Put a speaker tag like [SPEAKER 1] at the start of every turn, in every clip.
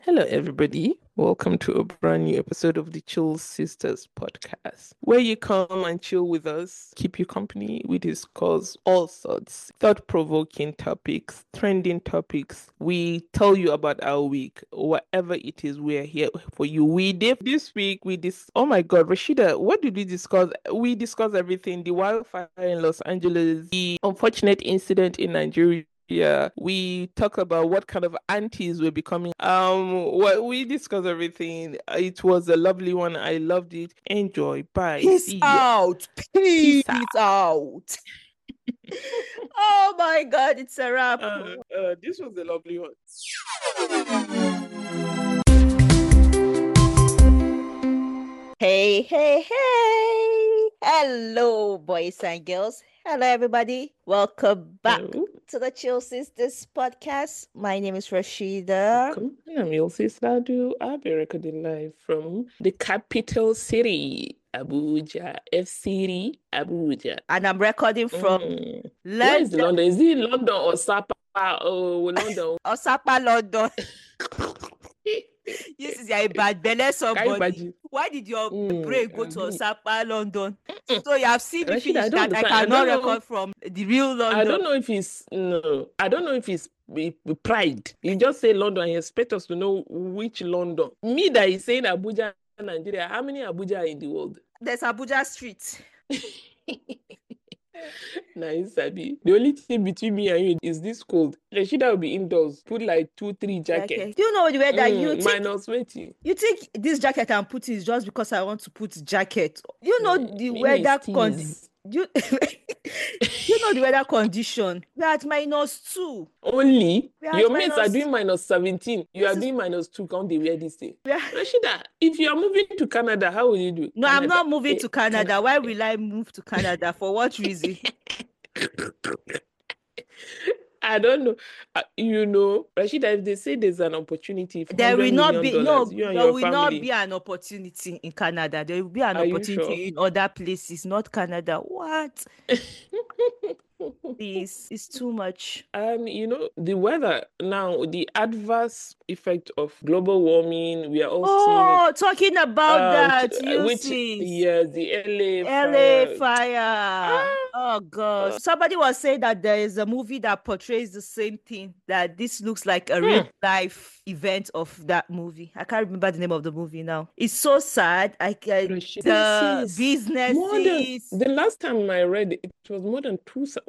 [SPEAKER 1] Hello, everybody. Welcome to a brand new episode of the Chill Sisters podcast, where you come and chill with us, keep you company. We discuss all sorts, thought-provoking topics, trending topics. We tell you about our week, whatever it is. We're here for you. We did this week. Oh my God, Rashida, what did we discuss? We discussed everything: the wildfire in Los Angeles, the unfortunate incident in Nigeria. Yeah, we talk about what kind of aunties we're becoming. What we discuss everything. It was a lovely one. I loved it. Enjoy. Bye.
[SPEAKER 2] Peace
[SPEAKER 1] See ya.
[SPEAKER 2] out.
[SPEAKER 1] Peace
[SPEAKER 2] Peace out. Oh my God, it's a wrap.
[SPEAKER 1] This was a lovely one.
[SPEAKER 2] Hey, hey, hey. Hello, boys and girls. Hello, everybody. Welcome back
[SPEAKER 1] Hello.
[SPEAKER 2] to the Chill Sisters podcast. My name is Rashida.
[SPEAKER 1] Welcome. And I'm your sister Adu. I'll be recording live from the capital city, Abuja, FCD, Abuja.
[SPEAKER 2] And I'm recording from
[SPEAKER 1] Where is London? Is it London or Sapa? Oh, London.
[SPEAKER 2] Osapa, London. This is a bad belly somebody. Why did your brain go to Osapa, London? So you have seen me finish that. I cannot record from the real London.
[SPEAKER 1] I don't know if it's pride. You just say London and you expect us to know which London. Me that is saying Abuja, Nigeria. How many Abuja are in the world?
[SPEAKER 2] There's Abuja Street.
[SPEAKER 1] Nice, Sabi. The only thing between me and you is this cold. Rashida will be indoors. Put like 2-3 jackets.
[SPEAKER 2] Okay. Do you know the way that you think?
[SPEAKER 1] Minus waiting.
[SPEAKER 2] You think this jacket I'm putting is just because I want to put jacket? You know the weather condition. You know the weather condition. We're at -2.
[SPEAKER 1] Only your mates are doing -17. You are doing -2. Can't they wear this thing? Rashida, if you are moving to Canada, how will you do?
[SPEAKER 2] No, Canada. I'm not moving to Canada. Why will I move to Canada? For what reason?
[SPEAKER 1] I don't know. Rashida, if they say there's an opportunity,
[SPEAKER 2] there will not be an opportunity in Canada. There will be an opportunity in other places, not Canada. What? This is too much.
[SPEAKER 1] The weather now, the adverse effect of global warming, we are all
[SPEAKER 2] seeing it. Talking about that,
[SPEAKER 1] the
[SPEAKER 2] LA fire. Oh God. Somebody was saying that there is a movie that portrays the same thing, that this looks like a real life event of that movie. I can't remember the name of the movie now. It's so sad. The businesses.
[SPEAKER 1] The last time I read it was more than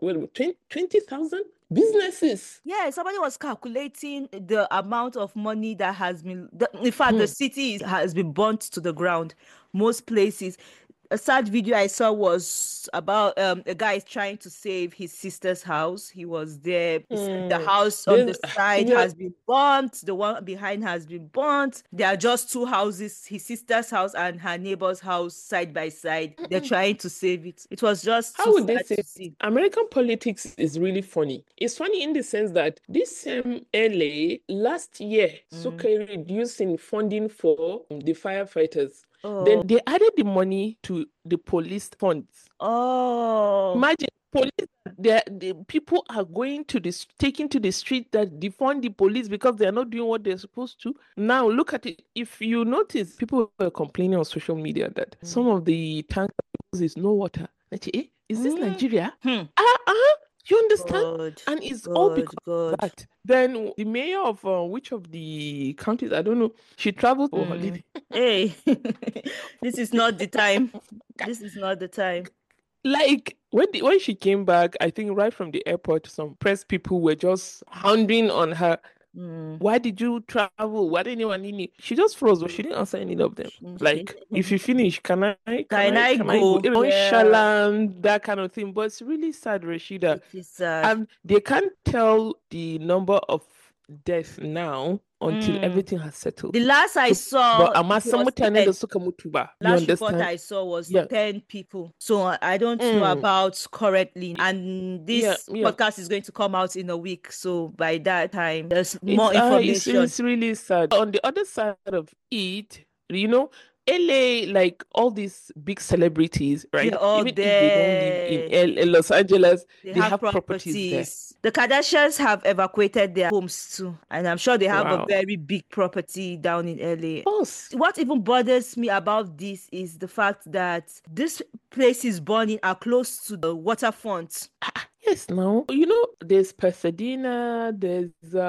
[SPEAKER 1] 20,000 businesses.
[SPEAKER 2] Yeah, somebody was calculating the amount of money that has been, in fact, the city has been burnt to the ground. Most places. A sad video I saw was about a guy trying to save his sister's house. He was there. The house on the side has been burnt. The one behind has been burnt. There are just two houses, his sister's house and her neighbor's house, side by side. They're trying to save it. It was just
[SPEAKER 1] how would they say? American politics is really funny. It's funny in the sense that this same LA last year, Sucre reducing funding for the firefighters. Then they added the money to the police funds. Imagine police, the people are taking to the street that defund the police because they are not doing what they're supposed to. Now look at it. If you notice, people were complaining on social media that some of the tanks is no water. Is this Nigeria? You understand?
[SPEAKER 2] God,
[SPEAKER 1] and it's all because of that. Then the mayor of which of the counties, I don't know, she traveled for holiday.
[SPEAKER 2] Hey, this is not the time. This is not the time.
[SPEAKER 1] Like when she came back, I think right from the airport, some press people were just hounding on her. Why did you travel? Why didn't anyone need you? She just froze, but she didn't answer any of them. Like, if you finish, can I go? Nonchalant, that kind of thing. But it's really sad, Rashida.
[SPEAKER 2] It is sad.
[SPEAKER 1] And they can't tell the number of deaths now until everything has settled.
[SPEAKER 2] The last I saw,
[SPEAKER 1] last
[SPEAKER 2] report I saw was 10 people. So I don't know about currently. And this podcast is going to come out in a week. So by that time, there's more information.
[SPEAKER 1] It's really sad. On the other side of it, LA, like all these big celebrities, right?
[SPEAKER 2] They're all
[SPEAKER 1] Even if they don't live in
[SPEAKER 2] there.
[SPEAKER 1] Los Angeles,
[SPEAKER 2] They
[SPEAKER 1] they
[SPEAKER 2] have
[SPEAKER 1] have properties there.
[SPEAKER 2] properties. The Kardashians have evacuated their homes too, and I'm sure they have a
[SPEAKER 1] Wow.
[SPEAKER 2] very big property down in LA.
[SPEAKER 1] Of course.
[SPEAKER 2] What even bothers me about this is the fact that these places burning are close to the waterfront.
[SPEAKER 1] Yes, now there's Pasadena, there's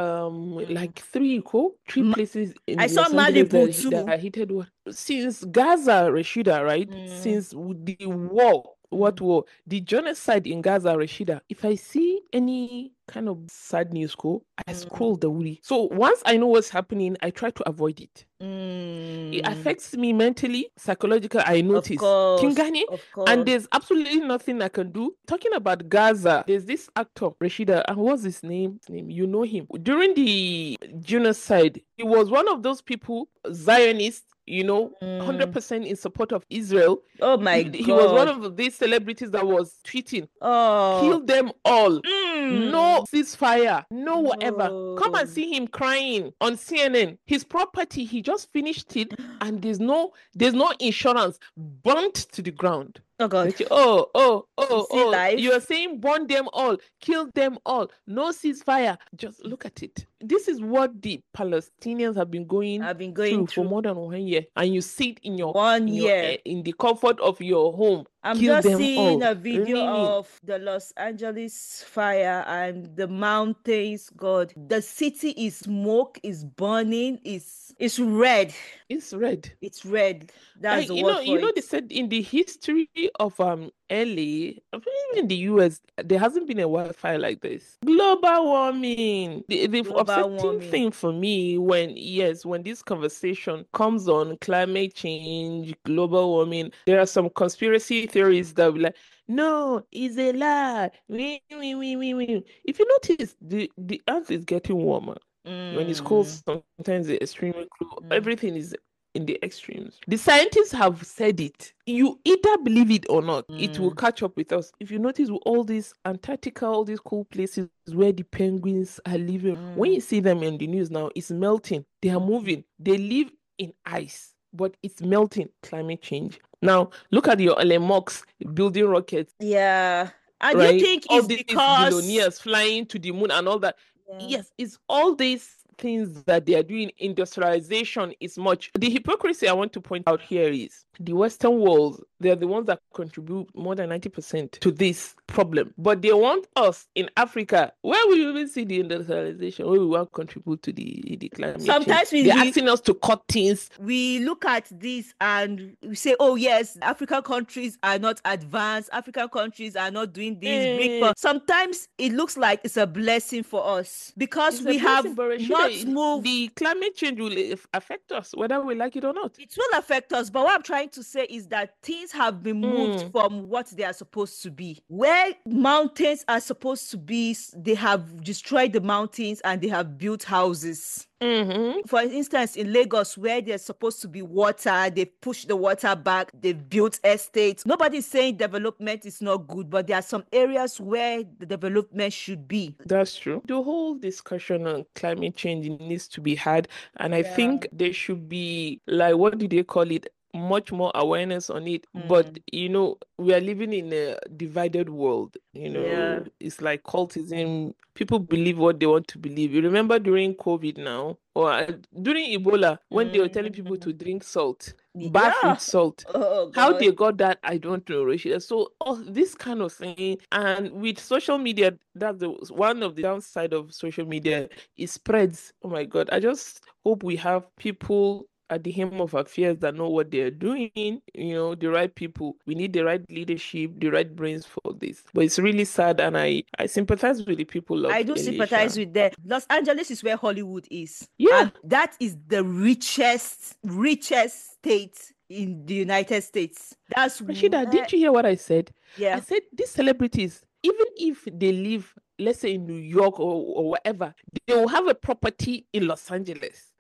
[SPEAKER 1] like three
[SPEAKER 2] Ma-
[SPEAKER 1] places
[SPEAKER 2] I
[SPEAKER 1] in
[SPEAKER 2] saw
[SPEAKER 1] Los Angeles
[SPEAKER 2] Malibu
[SPEAKER 1] that
[SPEAKER 2] too.
[SPEAKER 1] are heated water. Since Gaza, Rashida, right?
[SPEAKER 2] Mm,
[SPEAKER 1] Since the war, what
[SPEAKER 2] mm,
[SPEAKER 1] war? The genocide in Gaza, Rashida. If I see any kind of sad news, I
[SPEAKER 2] mm,
[SPEAKER 1] scroll the wuri. So once I know what's happening, I try to avoid it. It
[SPEAKER 2] mm.
[SPEAKER 1] affects me mentally, psychologically. I
[SPEAKER 2] Of
[SPEAKER 1] notice.
[SPEAKER 2] course,
[SPEAKER 1] Kingani,
[SPEAKER 2] of
[SPEAKER 1] and
[SPEAKER 2] course.
[SPEAKER 1] there's absolutely nothing I can do. Talking about Gaza, there's this actor, Rashida, and what's his name? You know him. During the genocide, he was one of those people, Zionists,
[SPEAKER 2] Mm.
[SPEAKER 1] 100% in support of Israel.
[SPEAKER 2] Oh my
[SPEAKER 1] He was one
[SPEAKER 2] God.
[SPEAKER 1] of these celebrities that was tweeting,
[SPEAKER 2] Oh.
[SPEAKER 1] kill them all. No
[SPEAKER 2] Mm.
[SPEAKER 1] ceasefire, no whatever. Come and
[SPEAKER 2] No.
[SPEAKER 1] see him crying on CNN. His property, he just finished it, and there's no insurance. Burnt to the ground.
[SPEAKER 2] Oh God. Is he
[SPEAKER 1] You are
[SPEAKER 2] live?
[SPEAKER 1] saying burn them all, kill them all, no ceasefire. Just look at it. This is what the Palestinians have been going
[SPEAKER 2] I've been going
[SPEAKER 1] through for
[SPEAKER 2] through
[SPEAKER 1] more than 1 year, and you sit in your
[SPEAKER 2] 1 year.
[SPEAKER 1] in the comfort of your home.
[SPEAKER 2] I'm
[SPEAKER 1] Kill
[SPEAKER 2] just
[SPEAKER 1] them
[SPEAKER 2] seeing
[SPEAKER 1] all.
[SPEAKER 2] a video
[SPEAKER 1] Meaning,
[SPEAKER 2] of the Los Angeles fire and the mountains. God, the city is smoke, is burning, is red.
[SPEAKER 1] it's red.
[SPEAKER 2] It's red. That's
[SPEAKER 1] Like
[SPEAKER 2] the word for
[SPEAKER 1] they
[SPEAKER 2] it.
[SPEAKER 1] said in the history of LA, even in the US, there hasn't been a wildfire like this. Global warming. The
[SPEAKER 2] Global
[SPEAKER 1] upsetting
[SPEAKER 2] warming.
[SPEAKER 1] thing for me when this conversation comes on climate change, global warming, there are some conspiracy theories that will like, no, it's a lie. If you notice, the earth is getting warmer. When it's cold,
[SPEAKER 2] Mm,
[SPEAKER 1] sometimes it's extremely cold.
[SPEAKER 2] mm,
[SPEAKER 1] Everything is in the extremes. The scientists have said it. You either believe it or not, it will
[SPEAKER 2] mm,
[SPEAKER 1] catch up with us. If you notice all these Antarctica, all these cool places where the penguins are living, when
[SPEAKER 2] mm,
[SPEAKER 1] you see them in the news now, it's melting. They are
[SPEAKER 2] mm.
[SPEAKER 1] moving. They live in ice, but it's melting. Climate change. Now, look at your Elon Musk building rockets,
[SPEAKER 2] Yeah. And you
[SPEAKER 1] right?
[SPEAKER 2] think
[SPEAKER 1] All
[SPEAKER 2] it's
[SPEAKER 1] these
[SPEAKER 2] because
[SPEAKER 1] billionaires flying to the moon and all that.
[SPEAKER 2] yeah.
[SPEAKER 1] Yes, it's all these things that they are doing. Industrialization is much. The hypocrisy I want to point out here is the Western world, they're the ones that contribute more than 90% to this problem. But they want us in Africa, where we even see the industrialization, where we want to contribute to the climate change.
[SPEAKER 2] Sometimes we,
[SPEAKER 1] They're
[SPEAKER 2] we
[SPEAKER 1] asking us to cut things.
[SPEAKER 2] we look at this and we say, oh yes, African countries are not advanced, African countries are not doing this big,
[SPEAKER 1] Eh,
[SPEAKER 2] but sometimes it looks like it's a blessing for us because
[SPEAKER 1] it's a
[SPEAKER 2] we
[SPEAKER 1] blessing,
[SPEAKER 2] have
[SPEAKER 1] but
[SPEAKER 2] not
[SPEAKER 1] Rashida,
[SPEAKER 2] moved.
[SPEAKER 1] the climate change will affect us, whether we like it or not.
[SPEAKER 2] It will affect us, but what I'm trying to say is that things have been moved
[SPEAKER 1] Mm.
[SPEAKER 2] from what they are supposed to be. Where mountains are supposed to be, they have destroyed the mountains and they have built houses.
[SPEAKER 1] Mm-hmm.
[SPEAKER 2] For instance, in Lagos, where there's supposed to be water, they push the water back, they've built estates. Nobody's saying development is not good, but there are some areas where the development should be.
[SPEAKER 1] That's true. The whole discussion on climate change needs to be had, and I
[SPEAKER 2] Yeah.
[SPEAKER 1] think there should be, like, what do they call it? Much more awareness on it. But,
[SPEAKER 2] Mm.
[SPEAKER 1] we are living in a divided world.
[SPEAKER 2] Yeah.
[SPEAKER 1] It's like cultism. People believe what they want to believe. You remember during COVID now, or during Ebola, when they were telling people to
[SPEAKER 2] Mm.
[SPEAKER 1] drink salt, bath
[SPEAKER 2] Yeah.
[SPEAKER 1] with salt.
[SPEAKER 2] Oh
[SPEAKER 1] How
[SPEAKER 2] God.
[SPEAKER 1] they got that, I don't know, Rachel. So, this kind of thing, and with social media, that's one of the downside of social media. It spreads. Oh my God! I just hope we have people at the helm of affairs that know what they're doing. The right people. We need the right leadership, the right brains for this. But it's really sad, and I sympathize with the people
[SPEAKER 2] I
[SPEAKER 1] of
[SPEAKER 2] do sympathize
[SPEAKER 1] Elisha.
[SPEAKER 2] with them. Los Angeles is where Hollywood is.
[SPEAKER 1] Yeah,
[SPEAKER 2] And that is the richest state in the United States. That's
[SPEAKER 1] Rashida,
[SPEAKER 2] where,
[SPEAKER 1] didn't you hear what I said? I
[SPEAKER 2] yeah.
[SPEAKER 1] said these celebrities, even if they live, let's say in New York or whatever, they will have a property in Los Angeles.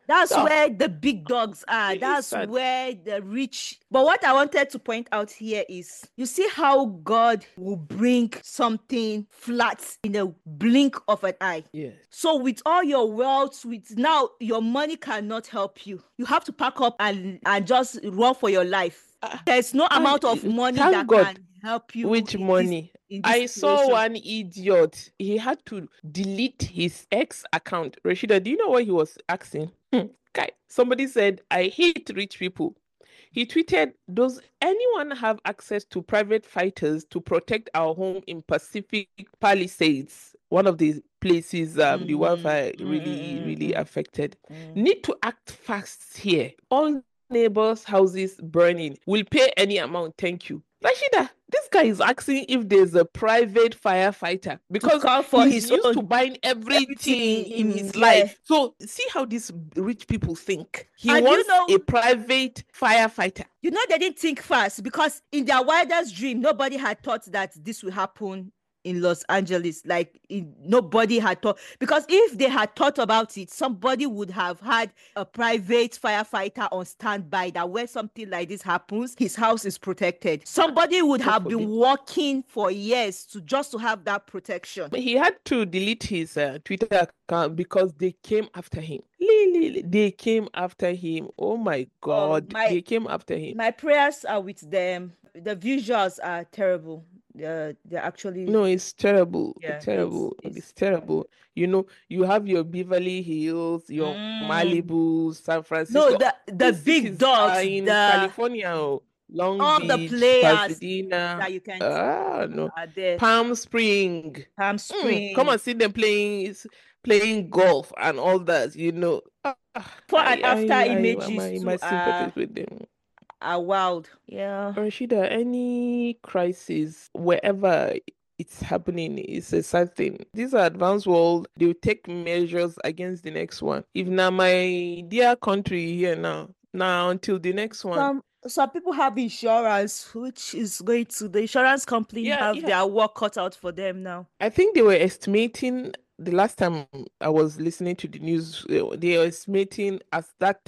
[SPEAKER 2] That's
[SPEAKER 1] Oh,
[SPEAKER 2] where the big dogs are.
[SPEAKER 1] really
[SPEAKER 2] That's
[SPEAKER 1] sad.
[SPEAKER 2] where the rich. But what I wanted to point out here is you see how God will bring something flat in a blink of an eye.
[SPEAKER 1] Yes.
[SPEAKER 2] So with all your wealth, with now your money cannot help you. You have to pack up and just run for your life. There's no
[SPEAKER 1] And
[SPEAKER 2] amount of money
[SPEAKER 1] thank
[SPEAKER 2] that
[SPEAKER 1] God.
[SPEAKER 2] can help you
[SPEAKER 1] Which money?
[SPEAKER 2] in this
[SPEAKER 1] I saw
[SPEAKER 2] situation.
[SPEAKER 1] one idiot. He had to delete his ex account. Rashida, do you know what he was asking? Guy, somebody said, I hate rich people. He tweeted, does anyone have access to private fighters to protect our home in Pacific Palisades? One of the places the wildfire really affected. Need to act fast here. All neighbors' houses burning. Will pay any amount. Thank you. Rashida, this guy is asking if there's a private firefighter because
[SPEAKER 2] call for
[SPEAKER 1] he's
[SPEAKER 2] his
[SPEAKER 1] used
[SPEAKER 2] own
[SPEAKER 1] to buying everything in his life. So see how these rich people think. He
[SPEAKER 2] And
[SPEAKER 1] wants a private firefighter.
[SPEAKER 2] You know, they didn't think fast because in their wildest dream, nobody had thought that this will happen in Los Angeles. Like nobody had thought, because if they had thought about it, somebody would have had a private firefighter on standby that when something like this happens, his house is protected. Somebody would have been working for years to have that protection.
[SPEAKER 1] He had to delete his Twitter account because they came after him. They came after him. Oh my God. They came after him.
[SPEAKER 2] My prayers are with them. The visuals are terrible. They're actually...
[SPEAKER 1] No, it's terrible.
[SPEAKER 2] Yeah,
[SPEAKER 1] terrible. It's terrible. You know, you have your Beverly Hills, your Malibu, San Francisco.
[SPEAKER 2] No, the big dogs
[SPEAKER 1] in California, Long
[SPEAKER 2] all
[SPEAKER 1] Beach,
[SPEAKER 2] the players
[SPEAKER 1] Pasadena.
[SPEAKER 2] that you can
[SPEAKER 1] No.
[SPEAKER 2] are there.
[SPEAKER 1] Palm Spring.
[SPEAKER 2] Spring.
[SPEAKER 1] Come and see them playing golf and all that, you know.
[SPEAKER 2] Before and after images
[SPEAKER 1] my sympathies with them
[SPEAKER 2] are wild. Yeah.
[SPEAKER 1] Rashida, any crisis, wherever it's happening, is a sad thing. These are advanced world. They will take measures against the next one. If now my dear country here now until the next one.
[SPEAKER 2] Some people have insurance, which is going to the insurance company have their work cut out for them now.
[SPEAKER 1] I think they were estimating the last time I was listening to the news, they are estimating at that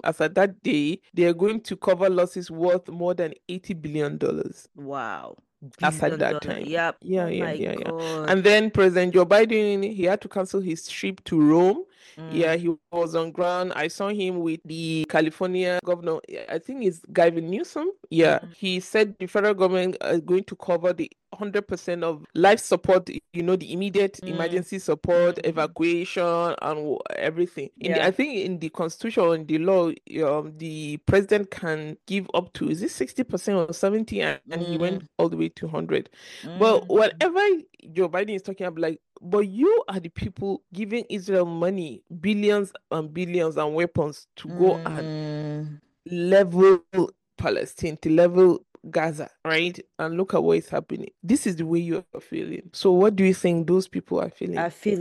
[SPEAKER 1] day, they are going to cover losses worth more than $80 billion.
[SPEAKER 2] Wow.
[SPEAKER 1] As at that time.
[SPEAKER 2] Yep.
[SPEAKER 1] Yeah. And then President Joe Biden, he had to cancel his trip to Rome. Yeah, he was on ground. I saw him with the California governor. I think it's Gavin Newsom. Yeah, he said the federal government is going to cover the 100% of life support, the immediate emergency support, evacuation, and everything. I think in the constitution or in the law, the president can give up to, is it 60% or 70, and he went all the way to 100. But whatever Joe Biden is talking about, like, but you are the people giving Israel money, billions and billions and weapons to go and level Palestine, to level Gaza, right? And look at what is happening. This is the way you are feeling. So what do you think those people are feeling?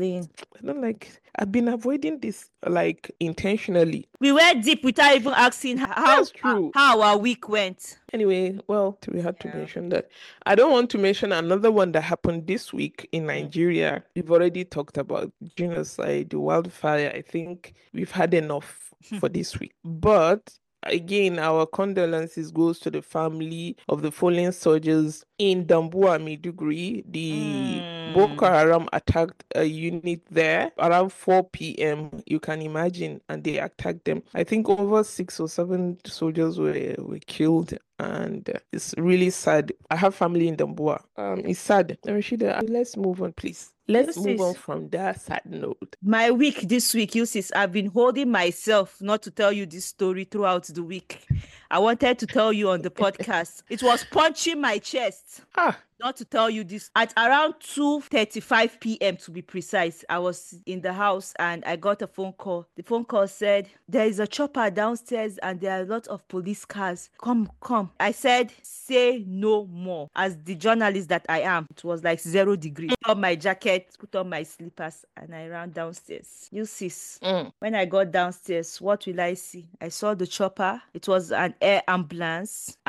[SPEAKER 1] I don't like... I've been avoiding this like intentionally.
[SPEAKER 2] We went deep without even asking how our week went.
[SPEAKER 1] Anyway, well, we had to mention that. I don't want to mention another one that happened this week in Nigeria. We've already talked about genocide, the wildfire. I think we've had enough for this week. But again, our condolences goes to the family of the fallen soldiers in Dambuwa, Maiduguri. The Boko Haram attacked a unit there around 4 p.m. You can imagine, and they attacked them. I think over 6 or 7 soldiers were killed, and it's really sad. I have family in Dambuwa. It's sad. Rashida, let's move on, please. Let's move on from that sad note.
[SPEAKER 2] My week this week, Eusis, I've been holding myself not to tell you this story throughout the week. I wanted to tell you on the podcast. It was punching my chest. Not to tell you this. At around 2:35 p.m. to be precise, I was in the house and I got a phone call. The phone call said, there is a chopper downstairs and there are a lot of police cars. Come. I said, say no more. As the journalist that I am, it was like 0 degrees. Put on my jacket, put on my slippers, and I ran downstairs. You sis. When I got downstairs, what will I see? I saw the chopper. It was an air ambulance, and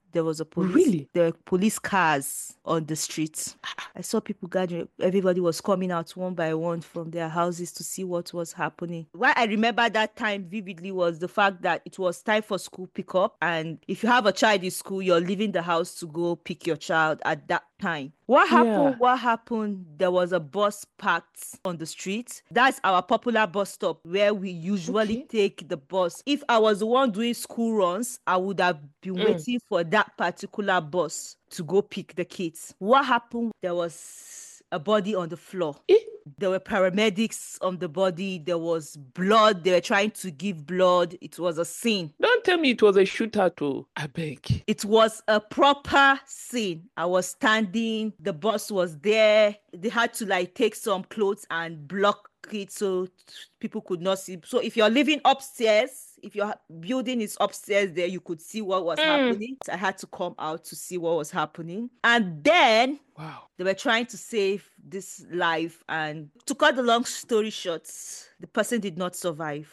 [SPEAKER 2] there was a police.
[SPEAKER 1] Really?
[SPEAKER 2] There were police cars on the street. I saw people gathering. Everybody was coming out one by one from their houses to see what was happening. Why I remember that time vividly was the fact that it was time for school pickup, and if you have a child in school, you're leaving the house to go pick your child at that time. What happened?
[SPEAKER 1] Yeah.
[SPEAKER 2] What happened? There was a bus parked on the street. That's our popular bus stop where we usually take the bus. If I was the one doing school runs, I would have been waiting for that particular bus to go pick the kids. What happened? There was a body on the floor. There were paramedics on the body. There was blood. They were trying to give blood. It was a scene.
[SPEAKER 1] Don't tell me it was a shooter too. I beg.
[SPEAKER 2] It was a proper scene. I was standing. The bus was there. They had to like take some clothes and block it so people could not see. So if you're living upstairs, if your building is upstairs there, you could see what was happening. So I had to come out to see what was happening. And then they were trying to save this life. And to cut the long story short, the person did not survive.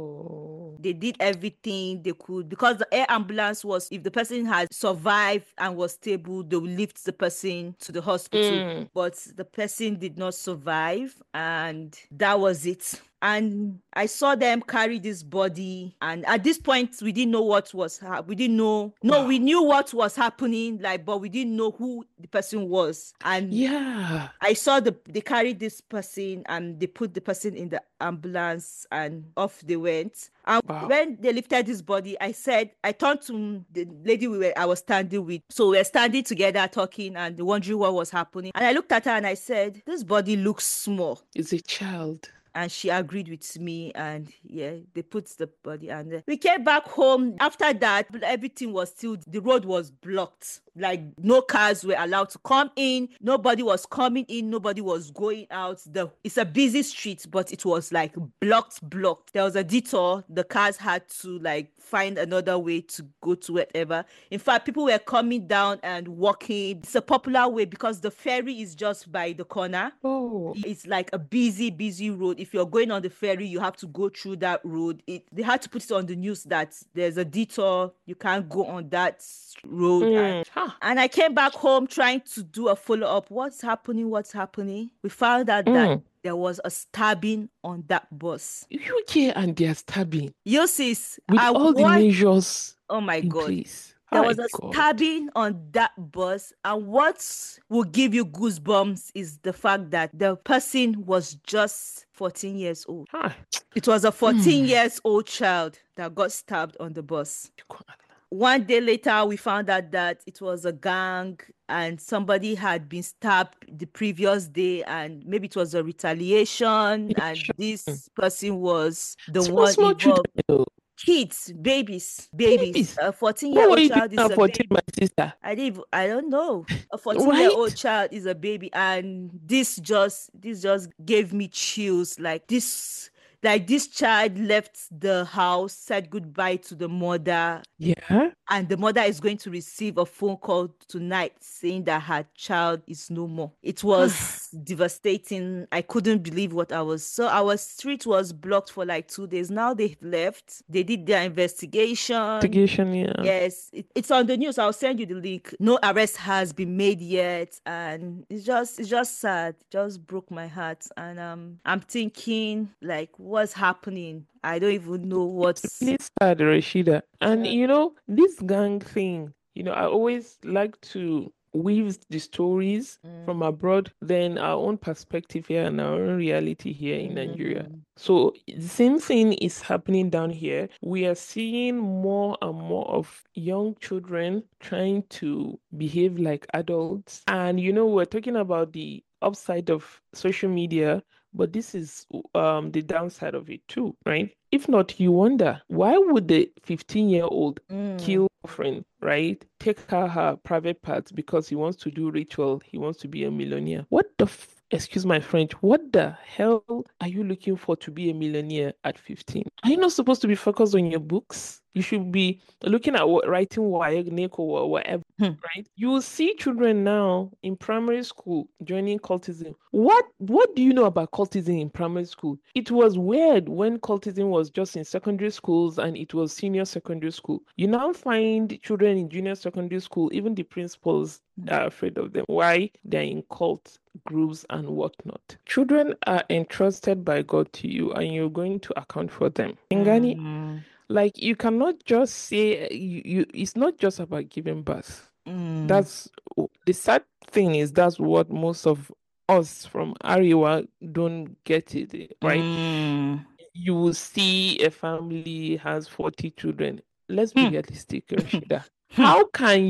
[SPEAKER 1] Oh.
[SPEAKER 2] They did everything they could because the air ambulance was, if the person had survived and was stable, they would lift the person to the hospital. But the person did not survive, and that was it. And I saw them carry this body, and at this point we didn't know what was we didn't know. No, we knew what was happening, like, but we didn't know who the person was. And I saw they carried this person and they put the person in the ambulance and off they went. And when they lifted this body, I turned to the lady I was standing with. So we were standing together talking and wondering what was happening. And I looked at her and I said, this body looks small.
[SPEAKER 1] It's a child.
[SPEAKER 2] And she agreed with me, and they put the body, and we came back home. After that, everything was still, the road was blocked. Like no cars were allowed to come in. Nobody was coming in. Nobody was going out. It's a busy street, but it was like blocked. There was a detour. The cars had to like find another way to go to wherever. In fact, people were coming down and walking. It's a popular way because the ferry is just by the corner. It's like a busy road. If you're going on the ferry, you have to go through that road. They had to put it on the news that there's a detour. You can't go on that road. And I came back home trying to do a follow-up. What's happening? We found out that there was a stabbing on that bus.
[SPEAKER 1] UK and their stabbing.
[SPEAKER 2] Sis,
[SPEAKER 1] with all the measures.
[SPEAKER 2] Oh my God.
[SPEAKER 1] Please.
[SPEAKER 2] There was a stabbing on that bus, and what will give you goosebumps is the fact that the person was just 14 years old. It was a 14 years old child that got stabbed on the bus. One day later, we found out that it was a gang and somebody had been stabbed the previous day, and maybe it was a retaliation, and this person was the one involved. Kids, babies. A 14-year-old child is a baby.
[SPEAKER 1] My sister?
[SPEAKER 2] I don't know. A 14-year-old child is a baby, and this just gave me chills. Like this child left the house, said goodbye to the mother.
[SPEAKER 1] Yeah.
[SPEAKER 2] And the mother is going to receive a phone call tonight saying that her child is no more. It was devastating. I couldn't believe what I was. So our street was blocked for like 2 days. Now they've left. They did their investigation. Yes. It's on the news. I'll send you the link. No arrest has been made yet. And it's just sad. It just broke my heart. And I'm thinking, like, what's happening? I don't even know what's...
[SPEAKER 1] It's sad, Rashida. And this gang thing, I always like to weave the stories from abroad, then our own perspective here and our own reality here in Nigeria. So the same thing is happening down here. We are seeing more and more of young children trying to behave like adults. And, we're talking about the upside of social media, but this is the downside of it too, right? If not, you wonder, why would the 15-year-old kill a friend, right? Take her private parts because he wants to do ritual, he wants to be a millionaire. Excuse my French, what the hell are you looking for to be a millionaire at 15? Are you not supposed to be focused on your books? You should be looking at writing WAEC, NECO, or whatever, right? You will see children now in primary school joining cultism. What do you know about cultism in primary school? It was weird when cultism was just in secondary schools and it was senior secondary school. You now find children in junior secondary school, even the principals are afraid of them. Why? They're in cult groups and whatnot. Children are entrusted by God to you, and you're going to account for them. Ngani, like you cannot just say you it's not just about giving birth. That's the sad thing is that's what most of us from Ariwa don't get it, right? You will see a family has 40 children. Let's be realistic, Rashida. How can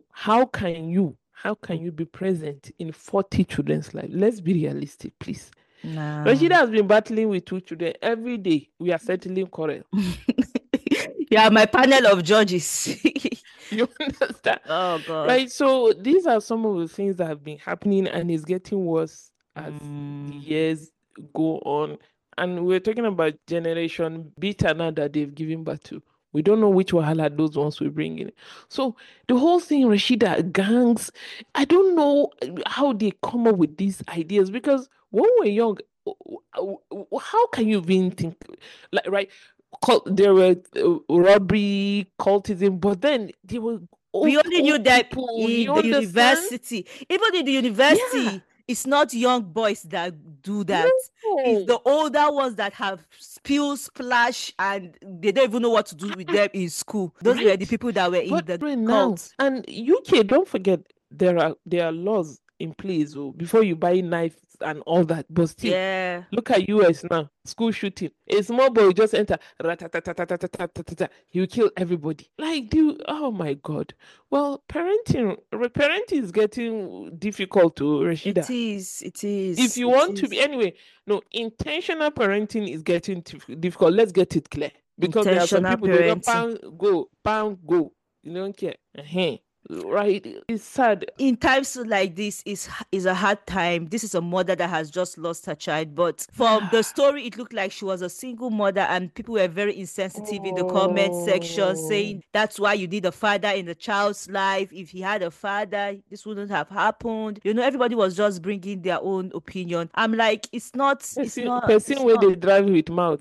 [SPEAKER 1] you be present in 40 children's life? Let's be realistic, please.
[SPEAKER 2] Nah.
[SPEAKER 1] Rashida has been battling with 2 children. Every day we are settling quarrel.
[SPEAKER 2] Yeah, my panel of judges.
[SPEAKER 1] You understand?
[SPEAKER 2] Oh God.
[SPEAKER 1] Right. So these are some of the things that have been happening, and it's getting worse as the years go on. And we're talking about generation beta now that they've given birth to. We don't know which wahala those ones will bring in. So the whole thing, Rashida, gangs, I don't know how they come up with these ideas, because when we're young, how can you even think like, right? There were robbery, cultism, but then they were
[SPEAKER 2] We only knew that
[SPEAKER 1] people,
[SPEAKER 2] in
[SPEAKER 1] you
[SPEAKER 2] the
[SPEAKER 1] understand?
[SPEAKER 2] university. Even in the university,
[SPEAKER 1] Yeah.
[SPEAKER 2] it's not young boys that do that. It's the older ones that have spill, splash, and they don't even know what to do with them in school. Those were the
[SPEAKER 1] Right.
[SPEAKER 2] people that were in
[SPEAKER 1] But
[SPEAKER 2] the
[SPEAKER 1] right now,
[SPEAKER 2] cult.
[SPEAKER 1] and UK, don't forget there are laws in place before you buy knives and all that. But still,
[SPEAKER 2] Yeah.
[SPEAKER 1] look at US now, school shooting. A small boy will just enter, ratatatatatatatata, he will kill everybody. Like, oh my God. Well, parenting is getting difficult to Rashida.
[SPEAKER 2] It is.
[SPEAKER 1] If you want to be, anyway, no, intentional parenting is getting difficult. Let's get it clear. Because there are some
[SPEAKER 2] Intentional
[SPEAKER 1] people, they'll go
[SPEAKER 2] parenting.
[SPEAKER 1] pound, go. You don't care. Right? It's sad.
[SPEAKER 2] In times like this is a hard time. This is a mother that has just lost her child, but from the story it looked like she was a single mother, and people were very insensitive in the comment section, saying that's why you need a father in the child's life. If he had a father, this wouldn't have happened. Everybody was just bringing their own opinion. I'm like, it's not
[SPEAKER 1] person where they drive with mouth.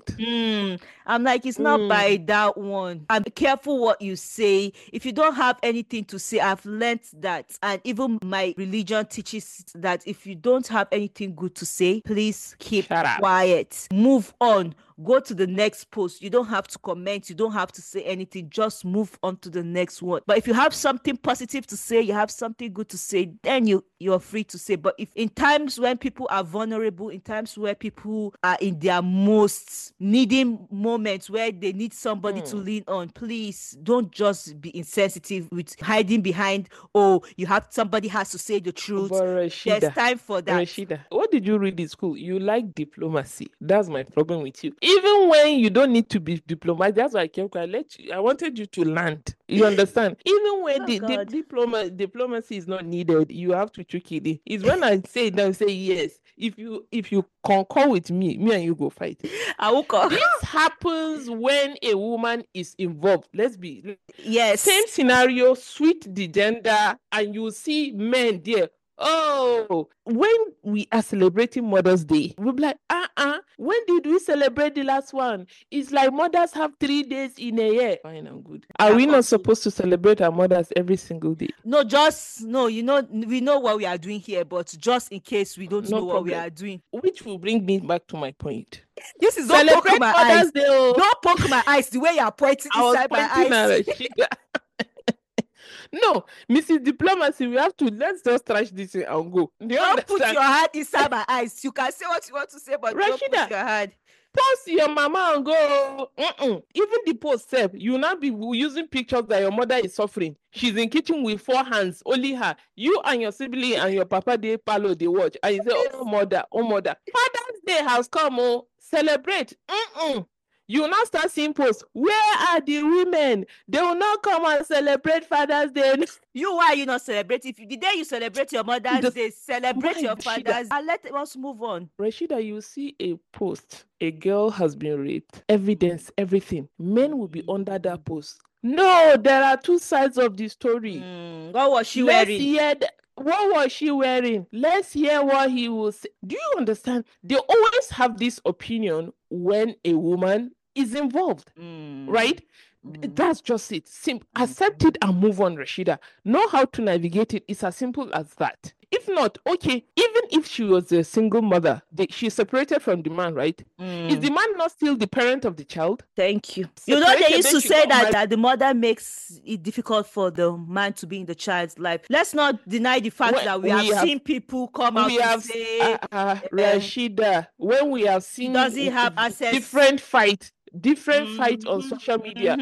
[SPEAKER 2] I'm like, it's not by that one. And be careful what you say. If you don't have anything to say, I've learned that, and even my religion teaches that if you don't have anything good to say, please keep quiet. Move on. Go to the next post. You don't have to comment. You don't have to say anything. Just move on to the next one. But if you have something positive to say, you have something good to say, then you're free to say. But if in times when people are vulnerable, in times where people are in their most needing moments where they need somebody to lean on, please don't just be insensitive with hiding behind, somebody has to say the truth.
[SPEAKER 1] But Rashida,
[SPEAKER 2] there's time for that.
[SPEAKER 1] Rashida, what did you read in school? You like diplomacy. That's my problem with you. Even when you don't need to be diplomatic, that's why I kept quiet. I wanted you to land. You understand? Even when the diplomacy is not needed, you have to trick it. It's when I say now, say yes. If you concur with me and you go fight.
[SPEAKER 2] I will call.
[SPEAKER 1] This happens when a woman is involved.
[SPEAKER 2] Yes.
[SPEAKER 1] Same scenario, switch the gender, and you see men there. Oh, when we are celebrating Mother's Day, we'll be like, when did we celebrate the last one? It's like mothers have 3 days in a year. Fine and good. Are we not supposed to celebrate our mothers every single day?
[SPEAKER 2] No, we know what we are doing here, but just in case we don't know what we are doing.
[SPEAKER 1] Which will bring me back to my point.
[SPEAKER 2] This is don't poke my eyes. Don't poke my eyes the way you are pointing inside my eyes.
[SPEAKER 1] No, Mrs. Diplomacy, let's just trash this and go.
[SPEAKER 2] Don't put your hand inside my eyes. You can say what you want to say, but Rashida, don't put your hand.
[SPEAKER 1] Post your mama and go. Even the post self, you now be using pictures that your mother is suffering. She's in kitchen with 4 hands, only her. You and your sibling and your papa, they follow, they watch. And you say, oh mother. Father's Day has come, celebrate. You will now start seeing posts. Where are the women? They will not come and celebrate Father's Day.
[SPEAKER 2] You, why are you not celebrating? If the day you celebrate your Mother's Day, celebrate your Father's Day. And let us move on.
[SPEAKER 1] Rashida, you see a post. A girl has been raped. Evidence, everything. Men will be under that post. No, there are two sides of the story.
[SPEAKER 2] What was she wearing?
[SPEAKER 1] What was she wearing? Let's hear what he will say. Do you understand? They always have this opinion when a woman is involved, right? That's just it. Accept it and move on, Rashida. Know how to navigate it. It's as simple as that. If not, okay, even if she was a single mother, she's separated from the man, right? Is the man not still the parent of the child?
[SPEAKER 2] Thank you. You know, they used to say that the mother makes it difficult for the man to be in the child's life. Let's not deny the fact that we have seen people come out to say,
[SPEAKER 1] Rashida, when we have seen
[SPEAKER 2] does he have access?
[SPEAKER 1] Different fight on social media.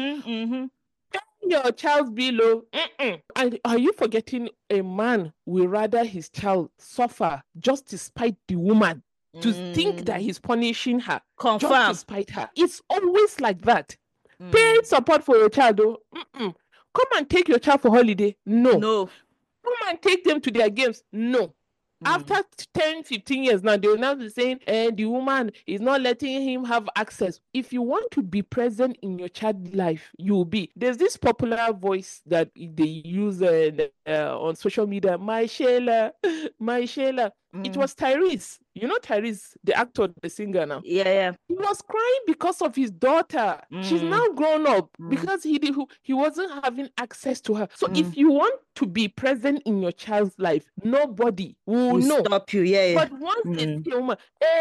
[SPEAKER 1] Your child's below. And are you forgetting a man will rather his child suffer just to spite the woman, to think that he's punishing her, just to spite her? It's always like that. Parent support for your child, though. Come and take your child for holiday. No. Come and take them to their games. No. After 10, 15 years now, they will now be saying, the woman is not letting him have access. If you want to be present in your child's life, you will be. There's this popular voice that they use on social media, my Sheila. It was Tyrese. You know Tyrese, the actor, the singer now?
[SPEAKER 2] Yeah.
[SPEAKER 1] He was crying because of his daughter. She's now grown up because he wasn't having access to her. So if you want to be present in your child's life, nobody will
[SPEAKER 2] stop you. Yeah.
[SPEAKER 1] But once they see a woman,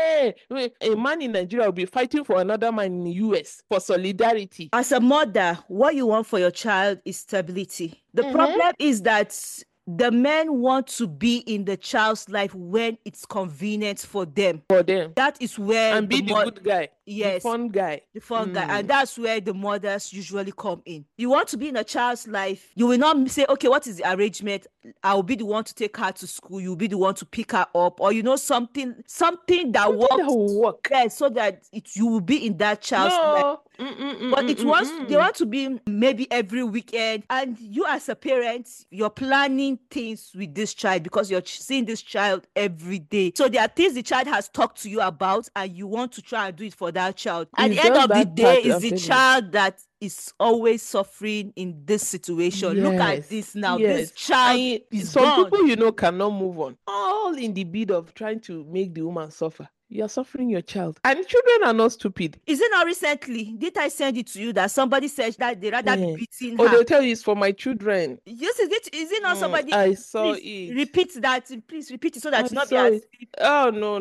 [SPEAKER 1] a man in Nigeria will be fighting for another man in the US for solidarity.
[SPEAKER 2] As a mother, what you want for your child is stability. The problem is that the men want to be in the child's life when it's convenient for them. That is where
[SPEAKER 1] and be the good guy.
[SPEAKER 2] Yes.
[SPEAKER 1] The fun guy.
[SPEAKER 2] And that's where the mothers usually come in. You want to be in a child's life. You will not say, okay, what is the arrangement? I'll be the one to take her to school. You'll be the one to pick her up. Or, something that will work. Yeah, so that you will be in that child's life. But they want to be maybe every weekend. And you as a parent, you're planning things with this child because you're seeing this child every day. So there are things the child has talked to you about and you want to try and do it for that child. At the end of the day, it's the child that is always suffering in this situation. Look at this now. This child is
[SPEAKER 1] some people, cannot move on. All in the bid of trying to make the woman suffer. You're suffering your child. And children are not stupid.
[SPEAKER 2] Is it not recently? Did I send it to you that somebody said that they rather be beating her?
[SPEAKER 1] Oh, they'll tell you it's for my children.
[SPEAKER 2] Yes, is it not somebody?
[SPEAKER 1] I saw it.
[SPEAKER 2] Repeat that. Please repeat it so that it's not be as...
[SPEAKER 1] Oh, no.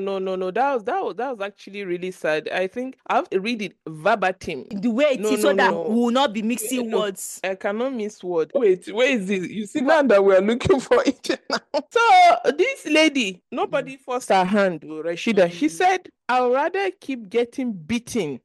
[SPEAKER 1] That was actually really sad. I think I have to read it verbatim.
[SPEAKER 2] The way it is so that we will not be mixing words.
[SPEAKER 1] I cannot mix words. Wait, where is this? You see now that we are looking for it now. So this lady, nobody forced her hand, Rashida. She said, I'd rather keep getting beaten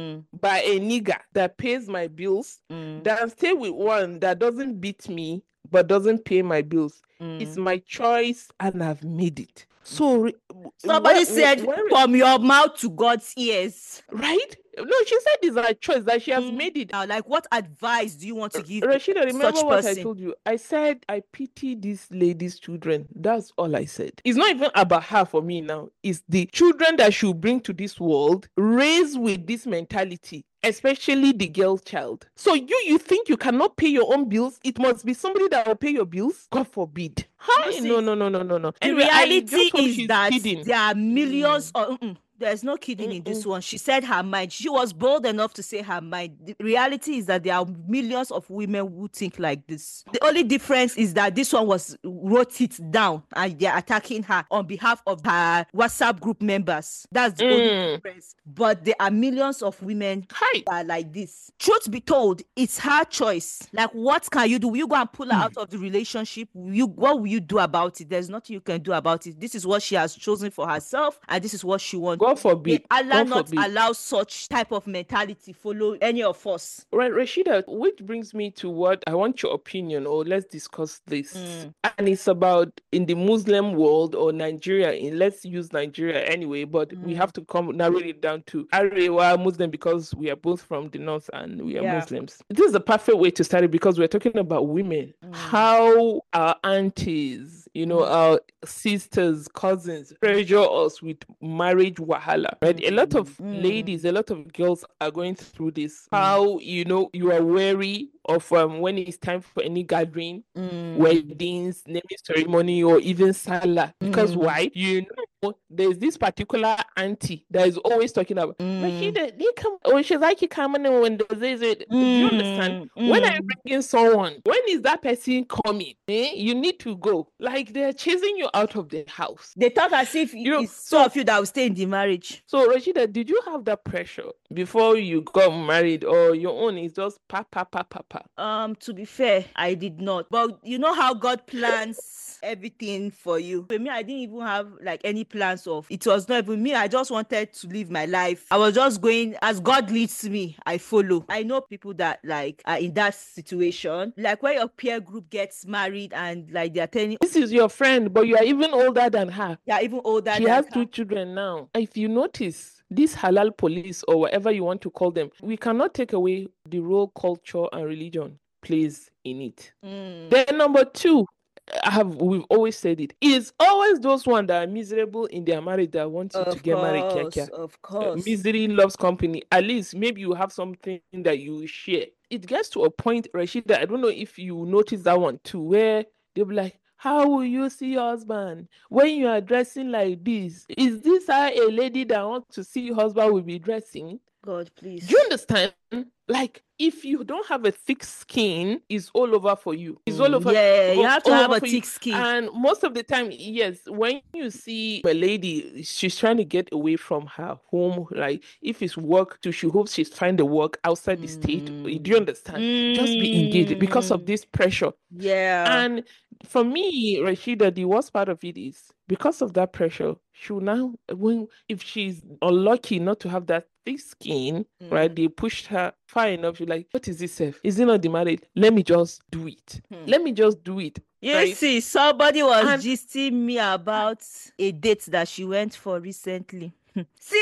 [SPEAKER 1] by a nigger that pays my bills than stay with one that doesn't beat me but doesn't pay my bills. It's my choice and I've made it. So
[SPEAKER 2] somebody said, from your mouth to God's ears.
[SPEAKER 1] Right? No, she said it's her choice that she has made it.
[SPEAKER 2] Now, like, what advice do you want to give
[SPEAKER 1] Rashida, remember
[SPEAKER 2] such
[SPEAKER 1] what
[SPEAKER 2] person?
[SPEAKER 1] I told you? I said, I pity this lady's children. That's all I said. It's not even about her for me now. It's the children that she'll bring to this world raised with this mentality, especially the girl child. So you think you cannot pay your own bills? It must be somebody that will pay your bills? God forbid. Hi? No.
[SPEAKER 2] The reality is that there are millions of... There's no kidding in this one. She said her mind. She was bold enough to say her mind. The reality is that there are millions of women who think like this. The only difference is that this one wrote it down and they're attacking her on behalf of her WhatsApp group members. That's the only difference. But there are millions of women that are like this. Truth be told, it's her choice. Like, what can you do? Will you go and pull her out of the relationship? What will you do about it? There's nothing you can do about it. This is what she has chosen for herself and this is what she wants.
[SPEAKER 1] God forbid.
[SPEAKER 2] May Allah
[SPEAKER 1] God
[SPEAKER 2] not
[SPEAKER 1] forbid.
[SPEAKER 2] allow such type of mentality follow any of us.
[SPEAKER 1] Right, Rashida, which brings me to what I want your opinion, or let's discuss this. And it's about in the Muslim world or Nigeria. Let's use Nigeria anyway, but we have to narrow it down to Arewa Muslim because we are both from the north and we are Muslims. This is the perfect way to start it because we're talking about women. How our aunties, our sisters, cousins pressure us with marriage wahala, right? A lot of ladies, a lot of girls are going through this. How, you are wary of when it's time for any gathering, weddings, naming ceremony, or even Salah. Because why? There's this particular auntie that is always talking about, Rashida, they come, or she's like, you coming in when there's it. Do you understand? When are you bringing someone? When is that person coming? You need to go. Like they're chasing you out of the house.
[SPEAKER 2] They talk as if it's two of you that will stay in the marriage.
[SPEAKER 1] So, Rashida, did you have that pressure before you got married, or your own is just pa?
[SPEAKER 2] To be fair, I did not. But you know how God plans everything for you. For me, I didn't even have like any plans of it. Was not even me. I just wanted to live my life. I was just going as God leads me. I follow. I know people that like are in that situation, like where your peer group gets married and like they're telling
[SPEAKER 1] this is your friend, but you are even older than her.
[SPEAKER 2] Yeah, even older.
[SPEAKER 1] She has 2 children now. If you notice, this halal police or whatever you want to call them, we cannot take away the role culture and religion plays in it. Then number 2, we've always said it is always those ones that are miserable in their marriage that want you to get married.
[SPEAKER 2] Of course.
[SPEAKER 1] Misery loves company. At least maybe you have something that you share. It gets to a point, Rashida, I don't know if you notice that one too, where they'll be like, how will you see your husband when you are dressing like this? Is this how a lady that wants to see your husband will be dressing?
[SPEAKER 2] God, please.
[SPEAKER 1] Do you understand? Like, if you don't have a thick skin, it's all over for you. It's all over.
[SPEAKER 2] Yeah, you have to have a thick skin.
[SPEAKER 1] And most of the time, yes, when you see a lady, she's trying to get away from her home. Like, if it's work, she hopes she's trying to work outside the state. Do you understand? Just be engaged because of this pressure.
[SPEAKER 2] Yeah.
[SPEAKER 1] And for me, Rashida, the worst part of it is because of that pressure, she will now, if she's unlucky not to have that thick skin, right? They pushed her far enough. You're like, what is this? Is it not the marriage? Let me just do it. Let me just do it.
[SPEAKER 2] You see, somebody was gisting me about a date that she went for recently. See,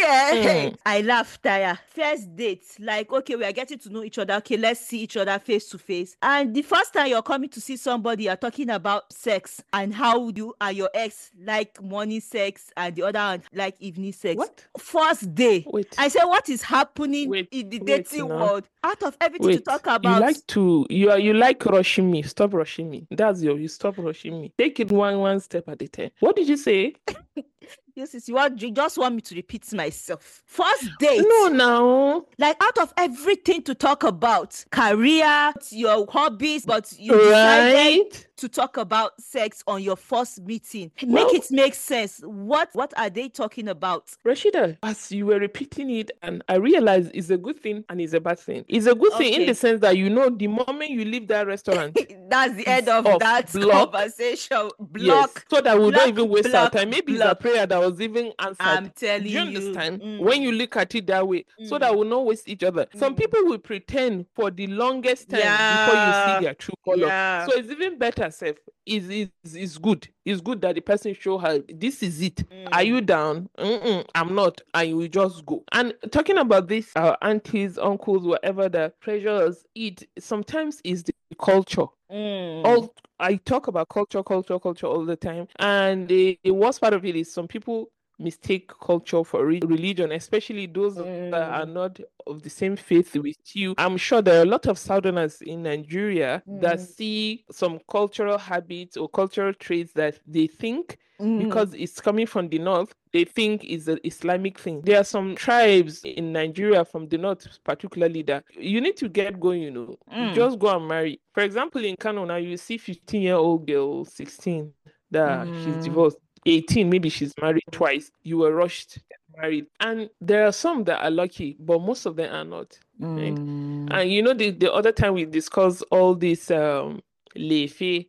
[SPEAKER 2] I laughed. First date, like, okay, we are getting to know each other. Okay, let's see each other face to face. And the first time you're coming to see somebody, you're talking about sex and how you and your ex like morning sex and the other one like evening sex.
[SPEAKER 1] What?
[SPEAKER 2] First day.
[SPEAKER 1] Wait.
[SPEAKER 2] I said, what is happening in the dating world? Out of everything to talk about.
[SPEAKER 1] You like rushing me. Stop rushing me. You stop rushing me. Take it one step at a time. What did you say?
[SPEAKER 2] Yes, you just want me to repeat myself. First date.
[SPEAKER 1] No.
[SPEAKER 2] Like out of everything to talk about, career, your hobbies, but you decided to talk about sex on your first meeting. Make it make sense. What are they talking about?
[SPEAKER 1] Rashida, as you were repeating it, and I realized it's a good thing and it's a bad thing. It's a good thing in the sense that the moment you leave that restaurant,
[SPEAKER 2] that's the end of that conversation. Block.
[SPEAKER 1] Yes, so that we don't even waste our time. Maybe it's a prayer that was even answered.
[SPEAKER 2] I'm telling you.
[SPEAKER 1] Do you understand? When you look at it that way, so that we'll not waste each other. Some people will pretend for the longest time before you see their true color. Yeah. So it's even better, Seth. It's good. It's good that the person show her this is it. Are you down? I'm not. And you will just go. And talking about this, our aunties, uncles, whatever that pressures it sometimes is the culture. I talk about culture all the time, and the worst part of it is some people mistake culture for religion, especially those that are not of the same faith with you. I'm sure there are a lot of Southerners in Nigeria that see some cultural habits or cultural traits that they think because it's coming from the north, they think is an Islamic thing. There are some tribes in Nigeria from the north particularly that you need to get going, You just go and marry. For example, in Kano now, you see 15-year-old girl, 16, that she's divorced. 18, maybe she's married twice. You were rushed to get married. And there are some that are lucky, but most of them are not. Right? And the other time we discussed all this lefe,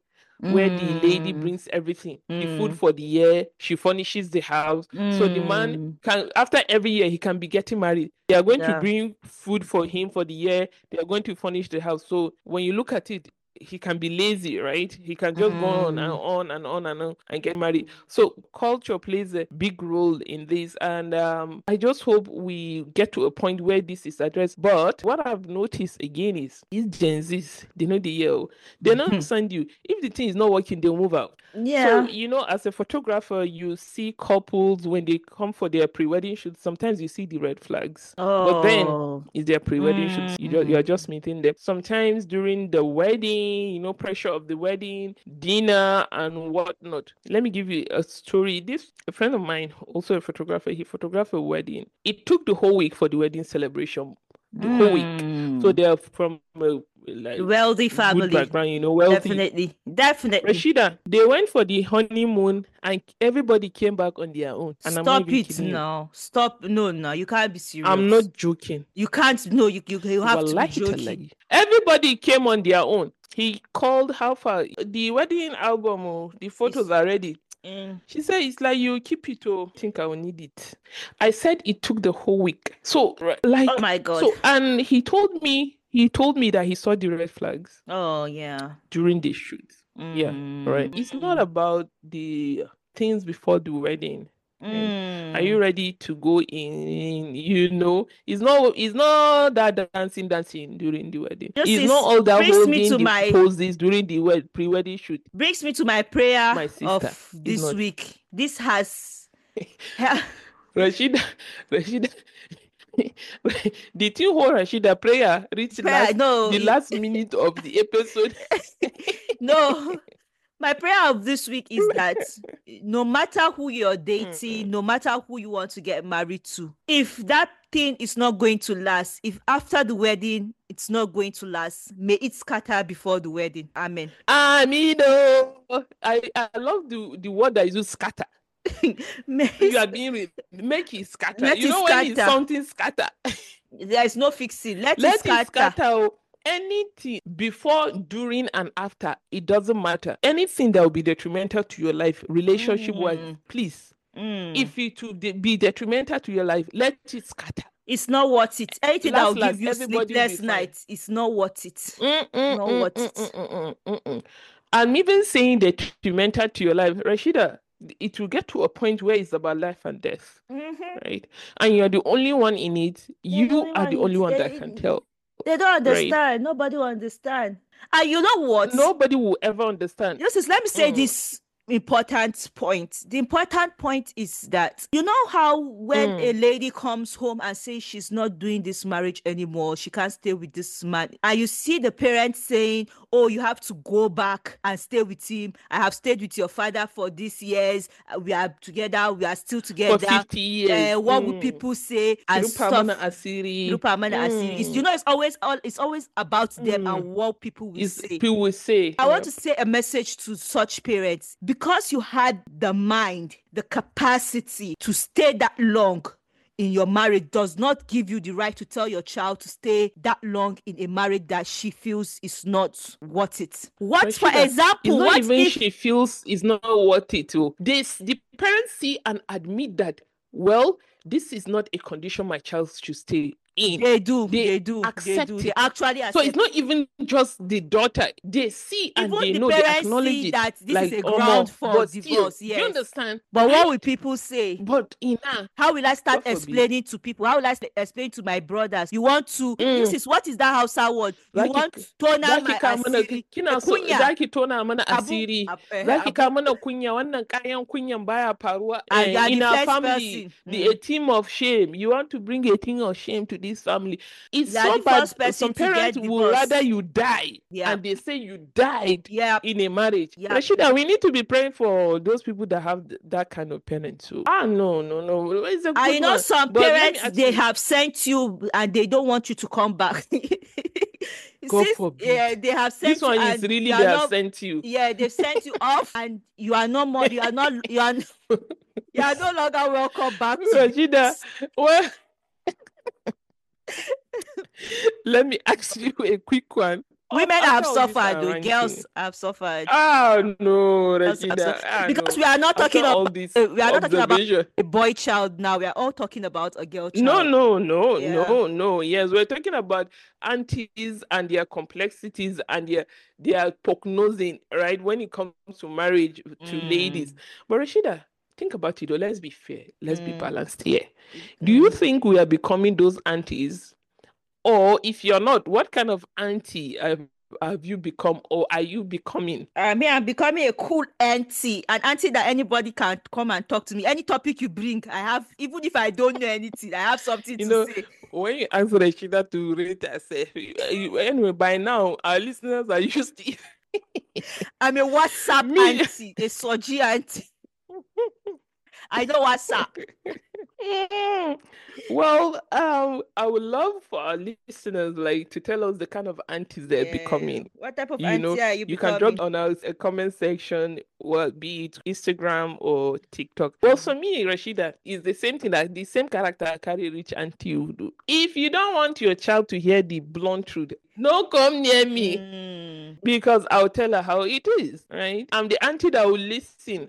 [SPEAKER 1] where the lady brings everything, the food for the year, she furnishes the house. So the man can, after every year, he can be getting married. They are going to bring food for him for the year. They are going to furnish the house. So when you look at it, he can be lazy, right? He can just go on and on and on and on and get married. So culture plays a big role in this, and I just hope we get to a point where this is addressed. But what I've noticed again is Gen Zs, they know the year. They don't send you. If the thing is not working, they'll move out.
[SPEAKER 2] Yeah.
[SPEAKER 1] So, as a photographer, you see couples when they come for their pre-wedding shoots, sometimes you see the red flags. But then it's their pre-wedding shoots. You're just meeting them. Sometimes during the wedding, pressure of the wedding, dinner and whatnot. Let me give you a story. A friend of mine, also a photographer, he photographed a wedding. It took the whole week for the wedding celebration. The whole week. So they're from a
[SPEAKER 2] wealthy family,
[SPEAKER 1] good background, wealthy.
[SPEAKER 2] Definitely.
[SPEAKER 1] Rashida, they went for the honeymoon and everybody came back on their own. And
[SPEAKER 2] Stop
[SPEAKER 1] I'm not even
[SPEAKER 2] it
[SPEAKER 1] kidding
[SPEAKER 2] now. Stop. No, you can't be serious.
[SPEAKER 1] I'm not joking.
[SPEAKER 2] You can't. No, you have to be joking.
[SPEAKER 1] Everybody came on their own. He called how far the wedding album, the photos are ready. She said, it's like you keep it. I think I will need it. I said it took the whole week. So
[SPEAKER 2] oh my God.
[SPEAKER 1] So, and he told me that he saw the red flags.
[SPEAKER 2] Oh yeah.
[SPEAKER 1] During the shoot. Yeah. Right. It's not about the things before the wedding. Are you ready to go in? It's not that dancing during the wedding. It's not all that holding the poses during the pre-wedding shoot.
[SPEAKER 2] Brings me to my prayer of this week. This has
[SPEAKER 1] Rashida did you hold Rashida prayer reach the last minute of the episode?
[SPEAKER 2] No. My prayer of this week is that no matter who you're dating, no matter who you want to get married to, if that thing is not going to last, if after the wedding it's not going to last, may it scatter before the wedding. Amen.
[SPEAKER 1] I love the word that is scatter. You are being make it scatter. When it's something scatter.
[SPEAKER 2] There is no fixing. Let it scatter.
[SPEAKER 1] Anything before, during, and after, it doesn't matter. Anything that will be detrimental to your life, relationship-wise, please. If it will be detrimental to your life, let it scatter.
[SPEAKER 2] It's not worth it. Anything that will give you sleepless nights, it's not worth it. Not worth it.
[SPEAKER 1] I'm even saying detrimental to your life, Rashida. It will get to a point where it's about life and death, right? And you're the only one in it. You are the only one that can tell.
[SPEAKER 2] They don't understand. Right? Nobody will understand. And you know what?
[SPEAKER 1] Nobody will ever understand.
[SPEAKER 2] Let me say this important point. The important point is that you know how when a lady comes home and says she's not doing this marriage anymore, she can't stay with this man, and you see the parents saying, oh, you have to go back and stay with him. I have stayed with your father for these years. We are together. We are still together
[SPEAKER 1] for 50 years.
[SPEAKER 2] What would people say? And stuff. It's always about them and what people will say.
[SPEAKER 1] People will say.
[SPEAKER 2] I want to say a message to such parents. Because you had the mind, the capacity to stay that long in your marriage does not give you the right to tell your child to stay that long in a marriage that she feels is not worth it. For example,
[SPEAKER 1] what if she feels is not worth it? The parents see and admit that, well, this is not a condition my child should stay in.
[SPEAKER 2] They do.
[SPEAKER 1] They accept it. They actually accept. So it's not even just the daughter. They see and they know, they acknowledge it.
[SPEAKER 2] That this is a ground for divorce. Yes.
[SPEAKER 1] You understand?
[SPEAKER 2] But what will people say?
[SPEAKER 1] But
[SPEAKER 2] how will I start explaining to people? How will I explain to my brothers? You want to what is that Hausa word? You want tona my asiri.
[SPEAKER 1] Zaki tona mana asiri. Zaki ka mana kunya. Wannan kayan kunyan baya faruwa in our family. A team of shame. You want to bring a thing of shame to this family. It's so bad. Some parents would rather you die, and they say you died in a marriage. Rashida, we need to be praying for those people that have that kind of parents too. No. It's a good one.
[SPEAKER 2] Some parents, they have sent you and they don't want you to come back.
[SPEAKER 1] God forbid.
[SPEAKER 2] Yeah, they have sent
[SPEAKER 1] this one is really they have sent you.
[SPEAKER 2] Yeah, they sent you off, and you are no more. You are no longer welcome back.
[SPEAKER 1] Rashida, well. Let me ask you a quick one.
[SPEAKER 2] Women have
[SPEAKER 1] After all this
[SPEAKER 2] suffered, though. Girls
[SPEAKER 1] ranting.
[SPEAKER 2] have suffered.
[SPEAKER 1] No,
[SPEAKER 2] Girls have
[SPEAKER 1] Rashida.
[SPEAKER 2] suffered. Because
[SPEAKER 1] No.
[SPEAKER 2] we are not
[SPEAKER 1] After
[SPEAKER 2] talking about
[SPEAKER 1] all this
[SPEAKER 2] we are not talking about
[SPEAKER 1] observation.
[SPEAKER 2] a boy child now. We are all talking about a girl
[SPEAKER 1] No,
[SPEAKER 2] child.
[SPEAKER 1] no, no,
[SPEAKER 2] Yeah.
[SPEAKER 1] no, no. Yes, we're talking about aunties and their complexities and their prognosing, right? When it comes to marriage to ladies.
[SPEAKER 2] Mm.
[SPEAKER 1] But Rashida, think about it, though. Let's be fair. Let's be
[SPEAKER 2] Mm.
[SPEAKER 1] balanced here. Do you
[SPEAKER 2] Mm.
[SPEAKER 1] think we are becoming those aunties? Or if you're not, what kind of auntie have you become or are you becoming?
[SPEAKER 2] I mean, I'm becoming a cool auntie, an auntie that anybody can come and talk to me. Any topic you bring, I have, even if I don't know anything, I have something
[SPEAKER 1] You
[SPEAKER 2] to
[SPEAKER 1] know,
[SPEAKER 2] say.
[SPEAKER 1] when you ask Rashida to rate herself, anyway, by now, our listeners are used to it.
[SPEAKER 2] I'm a WhatsApp
[SPEAKER 1] Me.
[SPEAKER 2] auntie, a soji auntie. I know WhatsApp.
[SPEAKER 1] Well, I would love for our listeners like to tell us the kind of aunties they're
[SPEAKER 2] Yeah.
[SPEAKER 1] becoming.
[SPEAKER 2] What type of
[SPEAKER 1] You
[SPEAKER 2] auntie
[SPEAKER 1] know,
[SPEAKER 2] are you
[SPEAKER 1] you can drop
[SPEAKER 2] becoming?
[SPEAKER 1] on our comment section, well, be it Instagram or TikTok. Well, for me, Rashida, is the same thing that the same character I carry rich auntie would do. If you don't want your child to hear the blunt truth, no come near me.
[SPEAKER 2] Mm.
[SPEAKER 1] Because I'll tell her how it is, right? I'm the auntie that will listen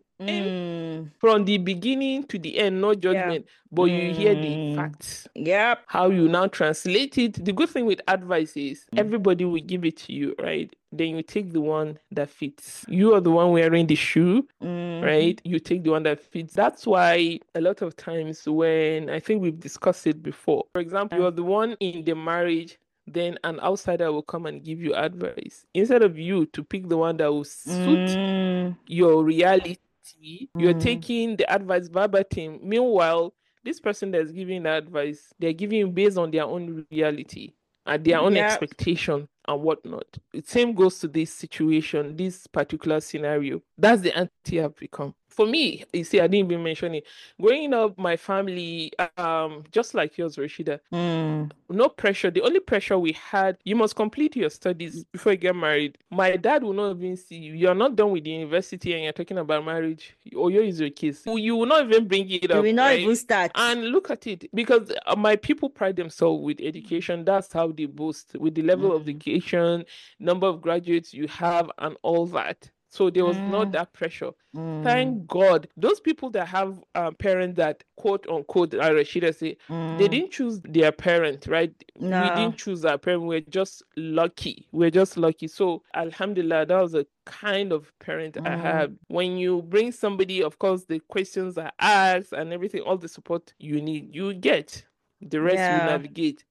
[SPEAKER 1] from the beginning to the end, no
[SPEAKER 2] Yeah.
[SPEAKER 1] judgment, but you hear the facts.
[SPEAKER 2] Yep.
[SPEAKER 1] How you now translate it. The good thing with advice is everybody will give it to you, right? Then you take the one that fits. You are the one wearing the shoe, right? You take the one that fits. That's why a lot of times when I think we've discussed it before, for example, you're the one in the marriage, then an outsider will come and give you advice. Instead of you to pick the one that will suit your reality, you're taking the advice verbatim. Meanwhile, this person that's giving the advice, they're giving you based on their own reality and their own
[SPEAKER 2] Yeah.
[SPEAKER 1] expectation and whatnot. The same goes to this situation, this particular scenario. That's the auntie I've become. For me, you see, I didn't even mention it. Growing up, my family, just like yours, Rashida, no pressure. The only pressure we had, you must complete your studies before you get married. My dad will not even see you. You're not done with the university and you're talking about marriage. Or you is your case. You will not even bring it
[SPEAKER 2] You
[SPEAKER 1] up,
[SPEAKER 2] will not even
[SPEAKER 1] right?
[SPEAKER 2] start.
[SPEAKER 1] And look at it. Because my people pride themselves with education. That's how they boast. With the level of education, number of graduates you have, and all that. So there was not that pressure. Thank God. Those people that have parents that quote unquote, like Rashida say, they didn't choose their parent, right? We
[SPEAKER 2] No.
[SPEAKER 1] didn't choose our parent. We're just lucky. We're just lucky. So Alhamdulillah, that was a kind of parent I had. When you bring somebody, of course, the questions are asked and everything, all the support you need, you get. The rest you
[SPEAKER 2] Yeah.
[SPEAKER 1] navigate.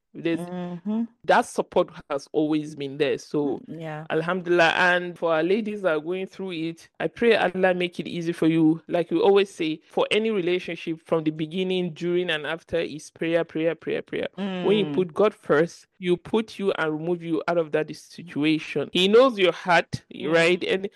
[SPEAKER 1] That support has always been there. So
[SPEAKER 2] Yeah.
[SPEAKER 1] Alhamdulillah. And for our ladies that are going through it, I pray Allah make it easy for you. Like we always say, for any relationship from the beginning, during, and after is prayer, prayer, prayer, prayer. When you put God first, you put you and remove you out of that situation. He knows your heart, right? And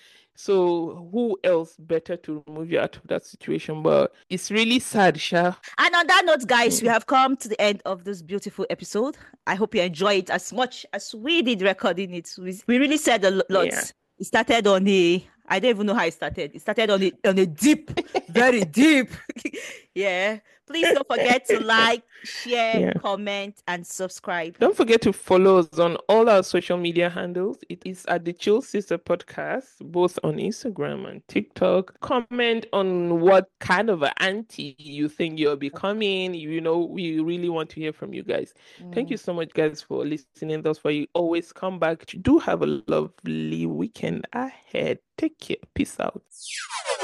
[SPEAKER 1] so who else better to remove you out of that situation? But it's really sad, Sha.
[SPEAKER 2] And on that note, guys, we have come to the end of this beautiful episode. I hope you enjoy it as much as we did recording it. We really said a lot.
[SPEAKER 1] Yeah.
[SPEAKER 2] It started on I don't even know how it started. It started on a deep, very deep. Yeah. Please don't forget to like, share, comment, and subscribe.
[SPEAKER 1] Don't forget to follow us on all our social media handles. It is at the Chill Sister Podcast, both on Instagram and TikTok. Comment on what kind of an auntie you think you're becoming. You know, we really want to hear from you guys. Thank you so much, guys, for listening. That's why you always come back. Do have a lovely weekend ahead. Take care. Peace out.